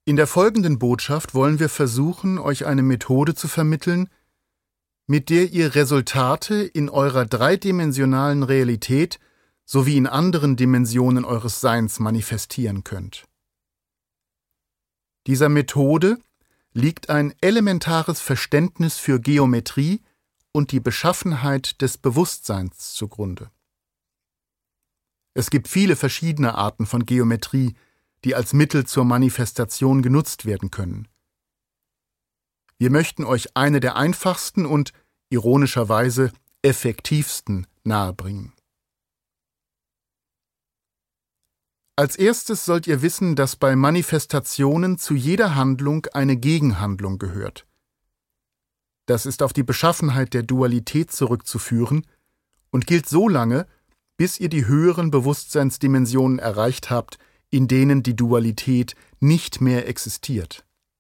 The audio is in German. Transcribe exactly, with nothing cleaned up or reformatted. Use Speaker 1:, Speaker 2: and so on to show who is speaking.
Speaker 1: In der folgenden Botschaft wollen wir versuchen, euch eine Methode zu vermitteln, mit der ihr Resultate in eurer dreidimensionalen Realität sowie in anderen Dimensionen eures Seins manifestieren könnt. Dieser Methode liegt ein elementares Verständnis für Geometrie und die Beschaffenheit des Bewusstseins zugrunde. Es gibt viele verschiedene Arten von Geometrie, die als Mittel zur Manifestation genutzt werden können. Wir möchten euch eine der einfachsten und, ironischerweise, effektivsten nahebringen. Als erstes sollt ihr wissen, dass bei Manifestationen zu jeder Handlung eine Gegenhandlung gehört. Das ist auf die Beschaffenheit der Dualität zurückzuführen und gilt so lange, bis ihr die höheren Bewusstseinsdimensionen erreicht habt, in denen die Dualität nicht mehr existiert.